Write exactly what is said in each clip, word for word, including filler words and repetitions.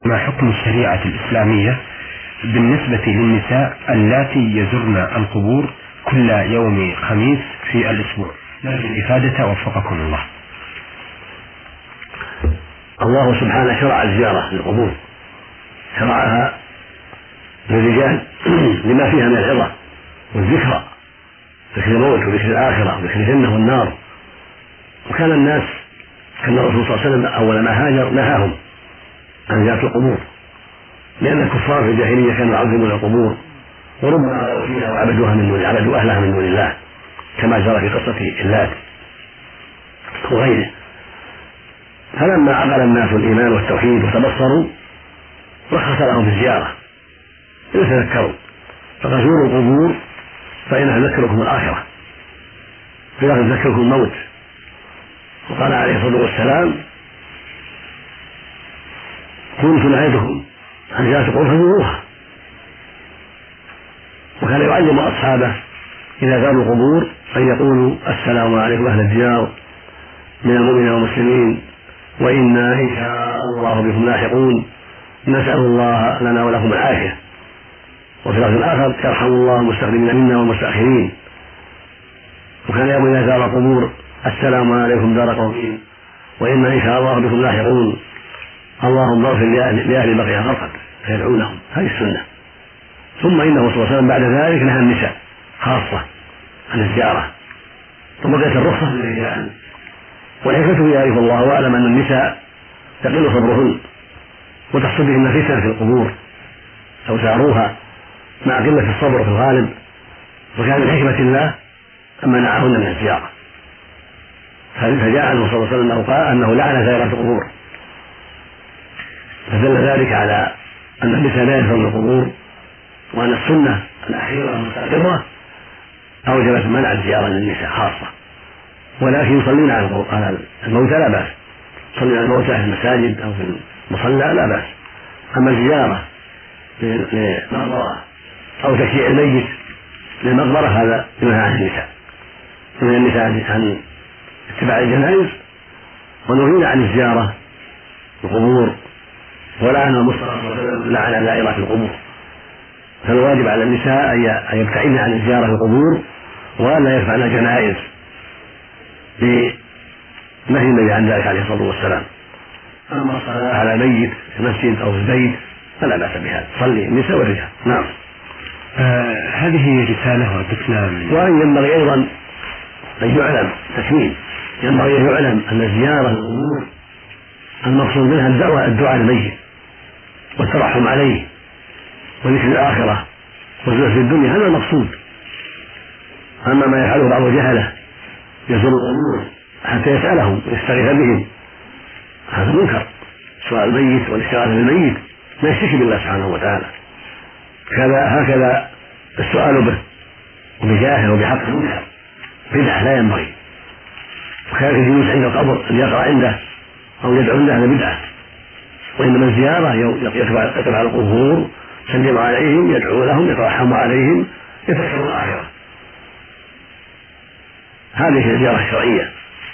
ما حكم الشريعة الإسلامية بالنسبة للنساء اللاتي يزرن القبور كل يوم خميس في الأسبوع؟ نرجو الإفادة وفقكم الله. الله سبحانه شرع الزيارة للقبور، شرعها للرجال لما فيها من العظة والذكرى، ذكر الموت وذكر الآخرة وذكر الجنة والنار. وكان الناس كان الرسول صلى الله عليه وسلم أول ما هاجر نهاهم عن زيارة القبور، لأن الكفار في الجاهلية كانوا يعظمون القبور وربما غلوا فيها وعبدوها من دون عبدوا أهلها من دون الله، كما جرى في قصة اللات وغيره. فلما عقل الناس الإيمان والتوحيد وتبصروا رخص لهم في الزيارة يتذكروا، فقد زوروا القبور فإنها تذكركم الآخرة، فلا تذكركم الموت. وقال عليه الصلاة والسلام: كنت نهيتكم عن زيارة القبور فزوروها. وكان يعلم أصحابه إذا زاروا القبور أن يقولوا: السلام عليكم أهل الديار من المؤمنين والمسلمين، وإنا إن شاء الله بكم لاحقون، نسأل الله لنا ولكم العافية. وفي لفظ آخر: يرحم الله المستقدمين منا والمستأخرين. وكان يقول إذا زار القبور: السلام عليكم دار قوم، وإنا إن شاء الله بكم لاحقون، اللهم اغفر لأهل البقيع غرقد، فيدعونهم. هذه السنة. ثم إنه صلى الله عليه وسلم بعد ذلك نهى النساء خاصة عن الزيارة، ثم بقيت الرخصة للرجال. والحكمة يعرف الله وأعلم أن النساء يقل صبرهن وتحصل بهن فتنة في القبور أو زاروها مع قلة الصبر في الغالب، وكان من حكمة الله أن منعهن من الزيارة. فجاء عنه صلى الله عليه وسلم أنه قال أنه لعن زائرات القبور، فدل ذلك على أن النساء لا يدخلن القبور، وأن السنة الأخيرة المستقرة أوجبت منع الزيارة للنساء خاصة. ولكن يصلين على الموتى لا بأس، يصلين على الموتى في المساجد أو في المصلى لا بأس. أما الزيارة لمقبرة أو تشييع الميت للمقبرة هذا ينهى عن النساء، ينهى النساء عن اتباع الجنائز، ونهينا عن الزيارة القبور. ولعن المصطفى لعن زائرات القبور، فالواجب على النساء أن يبتعدن عن الزيارة القبور ولا يرفعن الجنائز لنهي النبي عن ذلك عليه الصلاة والسلام. أما الصلاة على ميت في مسجد أو في البيت فلا بأس بها، صلي النساء والرجال. نعم. آه هذه رسالة وردتنا من وأن ينبغي أيضا أن يعلم تكميل، ينبغي أن يعلم أن زيارة القبور المقصود منها الدعوة الدعاء الميت والترحم عليه وذكر الآخرة والزهد في الدنيا، هذا المقصود. أما ما يفعله بعض الجهلة يزور القبور حتى يسألهم ويستغيث بهم هذا منكر. سؤال الميت والاستغاثة بالميت لا يشرك بالله سبحانه وتعالى، كذا هكذا السؤال به وبجاهه وبحق منكر بدعة لا ينبغي. وكان الجلوس عند القبر أن يقرأ عنده أو يدعو عنده هذا بدعة، وإنما الزيارة يقف على القبور يسلم عليهم يدعو لهم يترحم عليهم يتذكر الآخرة، هذه هي الزيارة الشرعية.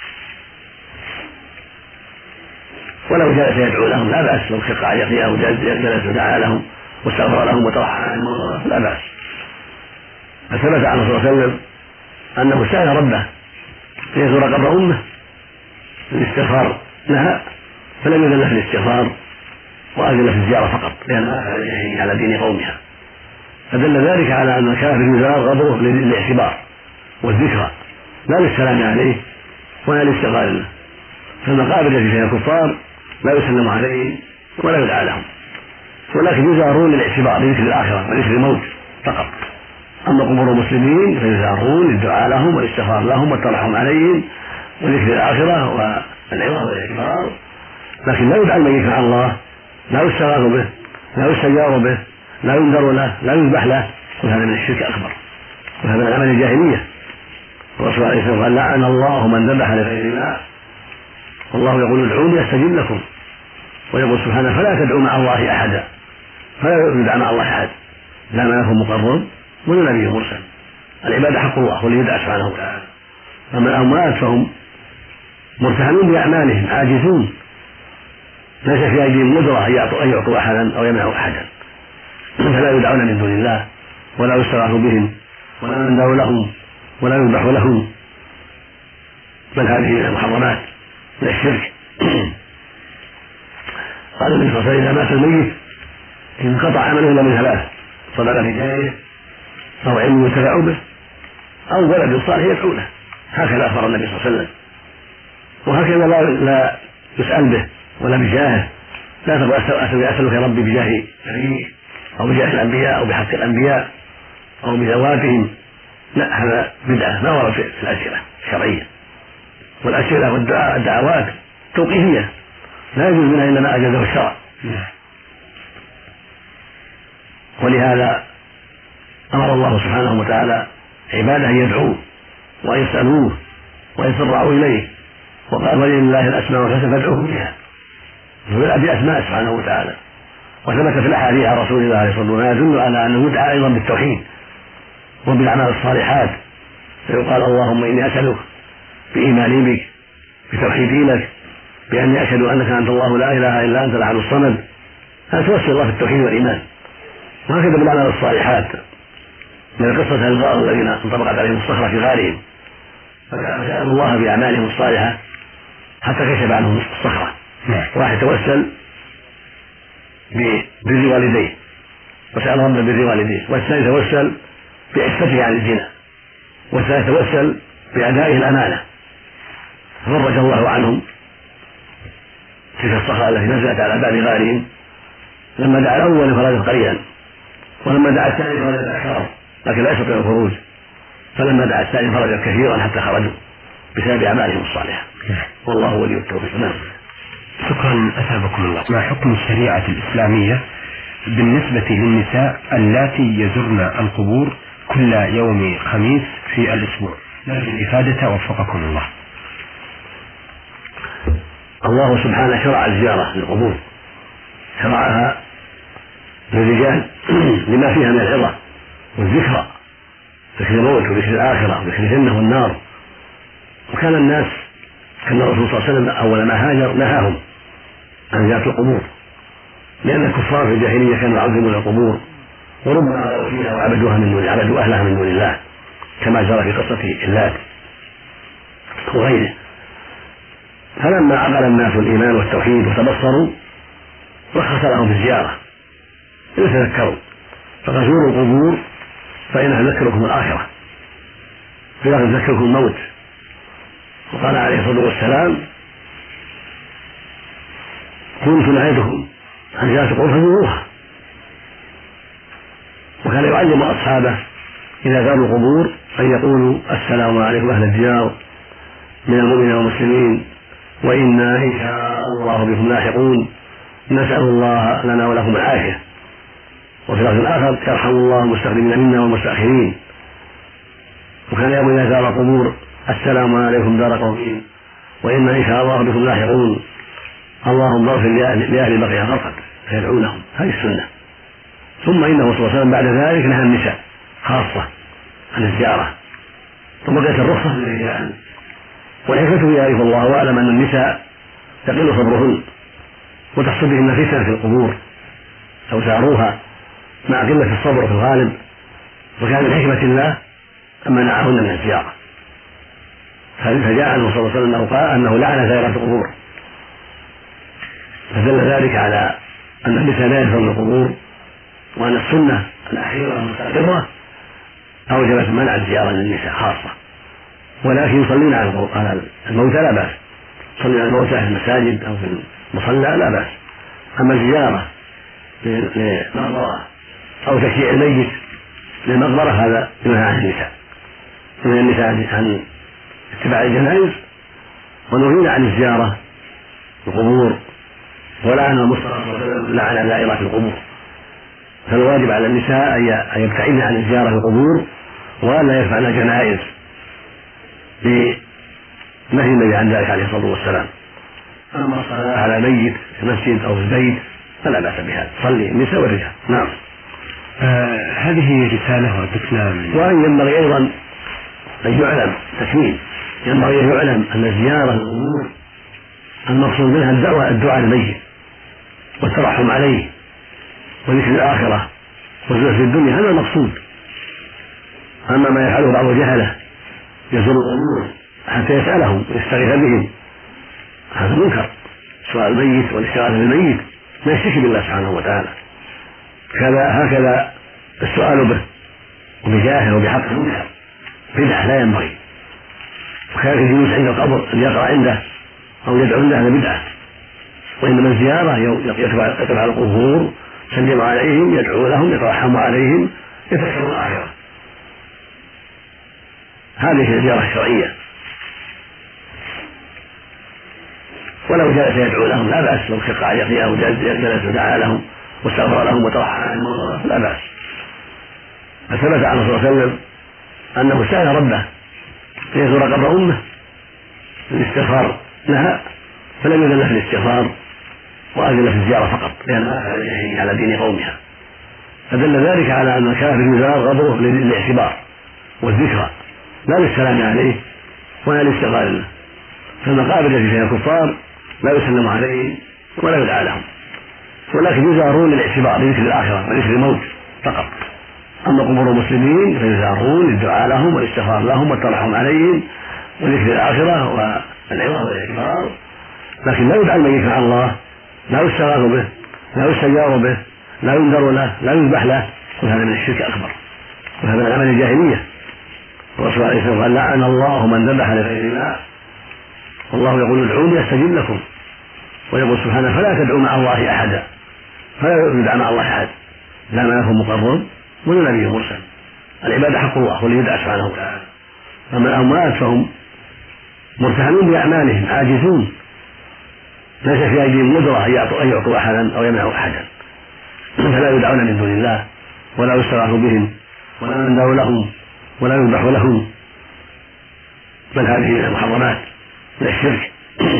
ولو جلس يدعو لهم لا بأس، لو شق عليه أو جلس ودعا لهم واستغفر لهم وترحم عنهم لا بأس. فثبت عنه صلى الله عليه وسلم أنه سأل ربه ليزور قبر أمه الاستغفار لها فلم يذل في الاستغفار وأذن في الزيارة فقط، لأنها على دين قومها. فدل ذلك على أن الكافر يزار قبره للاعتبار والذكرى لا للسلام عليه ولا للاستغفار له. فالمقابر التي فيها الكفار لا يسلم عليهم ولا يدعى لهم، ولكن يزارون للاعتبار لذكر الآخرة ولذكر الموت فقط. أما قبور المسلمين فيزارون للدعاء لهم والاستغفار لهم والترحم عليهم وذكر الآخرة والعظة والاعتبار، لكن لا يدعى الميت مع الله، لا يستغاث به، لا يستجار به، لا ينذر له، لا يذبح له، وهذا من الشرك الأكبر، وهذا من عمل الجاهلية. الرسول عليه الصلاة والسلام لعن الله من ذبح لغير الله، والله يقول ادعوني استجب لكم، ويقول سبحانه فلا تدعوا مع الله أحدا، فلا يدعى مع الله أحد لا ملك مقرب ولا نبي مرسل. العبادة حق الله والذي يدعى سبحانه وتعالى. أما الأموات فهم مرتهنون بأعمالهم عاجزون، ليس في أيديهم قدرة أن يعطوا, أن يعطوا أحدا أو يمنعوا أحدا، فلا يدعون من دون الله ولا يستغاث بهم ولا يندعو لهم ولا يذبح لهم، بل هذه من المحرمات من الشرك. قال النبي صلى الله عليه وسلم: إذا مات الميت انقطع عمله إلا من ثلاث: صدقة جارية أو علم ينتفع به أو ولد صالح يدعو له. هكذا أخبر النبي صلى الله عليه وسلم، وهكذا لا, لا يسأل به ولا بجاهه. لا تقول أسألك يا ربي بجاه نبيك أو بجاه الأنبياء أو بحق الأنبياء أو بذواتهم، لا، هذا بدعة ما ورد في الأسئلة الشرعية. والأسئلة والدعاء الدعوات توقيفية لا يجوز منها إلا ما أجازه الشرع. ولهذا أمر الله سبحانه وتعالى عباده أن يدعوه وأن يسألوه ويتضرعوا إليه، وقال: ولله الأسماء الحسنى فادعوه بها، ويدعى بأسماء سبحانه وتعالى. وثبت في الأحاديث عن رسول الله عليه الصلاة والسلام يدل على أنه يدعى أيضا بالتوحيد وبالأعمال الصالحات، فيقال: اللهم إني أسألك بإيماني بك بتوحيدي لك بأني أشهد أنك أنت الله لا إله إلا أنت الأحد الصمد. هذا توسل الله في التوحيد والإيمان. وهكذا بالأعمال الصالحات، من قصة الغار الذين انطبقت عليهم الصخرة في غارهم، فسألوا الله بأعمالهم الصالحة حتى كشف عنهم الصخرة. واحد توسل ببر والديه وسأل ربه بر والديه، والثاني توسل بعفته عن الزنا، والثالث توسل بأدائه الأمانة، فرج الله عنهم تلك الصخرة التي نزلت على باب غارهم. لما دعا الأول فرجت قليلا، ولما دعا الثاني فرجت أكثر لكن لا يستطيع الخروج، فلما دعا الثاني فرجت كثيرا حتى خرجوا بسبب أعمالهم الصالحة. والله ولي التوفيق. نعم. شكرا أثابكم الله. ما حكم الشريعة الإسلامية بالنسبة للنساء اللاتي يزرن القبور كل يوم خميس في الأسبوع؟ الإفادة وفقكم الله. الله سبحانه شرع الزيارة للقبور، شرعها للرجال لما فيها من العظة والذكرى، ذكر الموت وذكر الآخرة وذكر الجنة والنار. وكان الناس كان الرسول صلى الله عليه وسلم أول ما هاجر نهاهم عن زيارة القبور، لأن الكفار في الجاهلية كانوا يعظمون القبور وربما غلوا فيها وعبدوها من دون عبدوا أهلها من دون الله، كما جرى في قصة اللات وغيره. فلما عقل الناس الإيمان والتوحيد وتبصروا رخص لهم في الزيارة يتذكروا، فقد زوروا القبور فإنها تذكركم الآخرة فلا تذكركم الموت. وقال عليه الصلاة والسلام: كنت نهيتكم عن زيارة القبور فزوروها. وكان يعلم أصحابه إذا زاروا القبور أن يقولوا: السلام عليكم أهل الديار من المؤمنين والمسلمين، وإنا إن شاء الله بكم لاحقون، نسأل الله لنا ولكم العافية. وفي لفظ آخر: يرحم الله المستقدمين منا والمستأخرين. وكان يقول إذا زار القبور: السلام عليكم دار قوم، وإنا إن شاء الله بكم لاحقون، اللهم اغفر لأهل بقية غرقد، فيدعونهم. هذه السنة. ثم إنه صلى الله عليه وسلم بعد ذلك نهى النساء خاصة عن الزيارة، ثم بقيت الرخصة للرجال. والحكمة يعرف الله أعلم أن النساء يقل صبرهن وتحصل بهن فتنة في القبور لو زاروها مع قلة الصبر في الغالب، وكان من حكمة الله أن منعهن من الزيارة. فجاء عنه صلى الله عليه وسلم قال أنه لعن زائرات القبور، فدل ذلك على أن النساء لا يدخلن القبور، وأن السنة الأخيرة المستقرة أوجبت منع الزيارة للنساء خاصة. ولكن يصلين على الموتى لا بأس، يصلين على الموتى في المساجد أو في المصلى لا بأس. أما الزيارة لمقبرة أو تشييع الميت للمقبرة هذا ينهى عن النساء، من النساء عن اتباع الجنائز، ونهينا عن الزيارة القبور. ولعن المصطفى لعن زائرات القبور، فالواجب على النساء أن يبتعدن عن الزيارة القبور وألا يرفعن جنائز بنهي النبي عن ذلك عليه الصلاة والسلام. أما الصلاة على ميت في مسجد أو في البيت فلا بأس بها، صلي النساء والرجال. نعم. آه هذه رسالة وردتنا من وأن ينبغي أيضا أن يعلم تكميل، ينبغي أن يعلم أن زيارة القبور المقصود منها الدعوة الدعاء الميت والترحم عليه وذكر الآخرة والزهد في الدنيا، هذا المقصود. أما ما يفعله بعض الجهلة يزور الأمور حتى يسألهم ويستغيث بهم، هذا منكر. سؤال الميت والاستغاثة بالميت لا يشرك بالله سبحانه وتعالى. كذا هكذا السؤال به وبجاهه وبحقه منكر، بدعة لا ينبغي. وكذلك الجلوس عند القبر أن يقرأ عنده أو يدعو عنده هذا بدعة. وإنما الزيارة يتبع القبور، يسلم عليهم، يدعو لهم، يترحم عليهم، يتذكر الآخرة. هذه هي الزيارة الشرعية. ولو جلس يدعو لهم لا بأس، لو شق على يقيه أو جلس ودعا لهم واستغفر لهم وترحم عنهم لا بأس. فثبت عنه صلى الله عليه وسلم أنه سأل ربه ليزور قبر أمه الاستغفار لها، فلم يذن في الاستغفار وأذن في الزيارة فقط، لأنها على دين قومها. فدل ذلك على أن الكافر يزار قبره للاعتبار والذكرى، لا للسلام عليه ولا للاستغفار له. فالمقابر التي فيها الكفار لا يسلم عليهم ولا يدعى لهم، ولكن يزارون للاعتبار لذكر الآخرة ولذكر الموت فقط. أما قبور المسلمين فيزارون للدعاء لهم والاستغفار لهم والترحم عليهم وذكر الآخرة والعظة والاعتبار، لكن لا يدعى الميت مع الله، لا يستغاث به، لا يستجار به، لا ينذر له، لا يذبح له، وهذا من الشرك الأكبر، وهذا من عمل الجاهلية. الرسول عليه الصلاة والسلام لعن الله من ذبح لغير الله، والله يقول ادعوني استجب لكم، ويقول سبحانه فلا تدعوا مع الله أحدا، فلا يدعى مع الله أحد، لا ملك مقرب ولا نبي مرسل. العبادة حق الله والذي يدعى سبحانه وتعالى. أما الأموات فهم مرتهنون بأعمالهم عاجزون، ليس في أيديهم قدرة أن يعطوا أحدا أو يمنعوا أحدا، فلا يدعون من دون الله ولا يستغاث بهم ولا يندعو لهم ولا يذبح لهم، بل هذه من المحرمات من الشرك.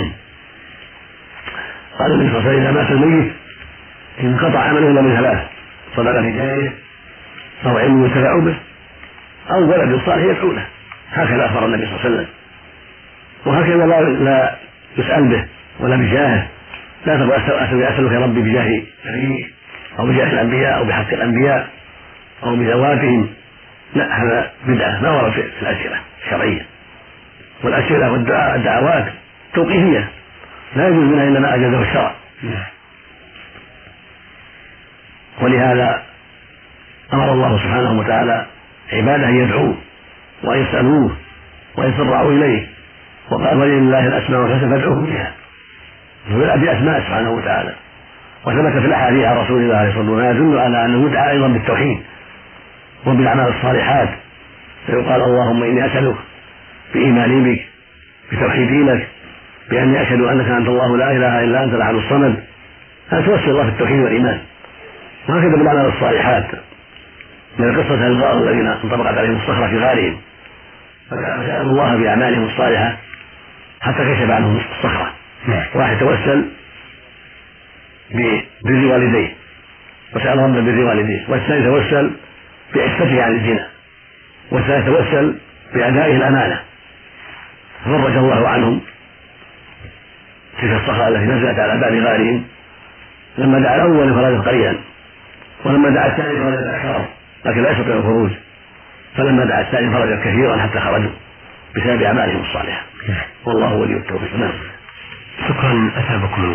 قال النبي صلى الله عليه وسلم إذا مات الميت انقطع عمله إلا من ثلاث: صدقة جارية أو علم ينتفع به أو ولد صالح يدعو له. هكذا أخبر النبي صلى الله عليه وسلم، وهكذا لا, لا يسأل به ولا بجاهه. لا تقول أسألك يا ربي بجاه نبيك أو بجاه الأنبياء أو بحق الأنبياء أو بذواتهم، لا، هذا بدعة ما ورد في الأسئلة الشرعية. والأسئلة والدعاء الدعوات توقيفية لا يجوز منها إلا ما أجازه الشرع. ولهذا أمر الله سبحانه وتعالى عباده أن يدعوه وأن يسألوه ويتضرعوا إليه، وقال ولله الأسماء الحسنى فادعوه بها، فبدأ بأسماء سبحانه وتعالى. وثبت في الأحاديث عن رسول الله عليه الصلاة والسلام يدل على أنه يدعى أيضا بالتوحيد وبالأعمال الصالحات، فيقال اللهم إني أسألك بإيماني بك بتوحيدي لك بأني أشهد أنك أنت الله لا إله إلا أنت الأحد الصمد. هذا توسل الله في التوحيد والإيمان. وهكذا بالأعمال الصالحات، من قصة الغار الذين انطبقت عليهم الصخرة في غارهم، فسألوا الله بأعمالهم الصالحة حتى كشف عنهم الصخرة. واحد توسل ببر والديه وسأل ربه بر والديه، والثاني توسل بعفته عن الزنا، والثالث توسل بأدائه الأمانة، فرج الله عنهم تلك الصخرة التي نزلت على باب غارهم. لما دعا الأول فرجت قليلا، ولما دعا الثاني فرجت أكثر لكن لا يستطيع الخروج، فلما دعا الثاني فرجت كثيرا حتى خرجوا بسبب أعمالهم الصالحة. والله ولي التوفيق. شكرا أثابكم الله.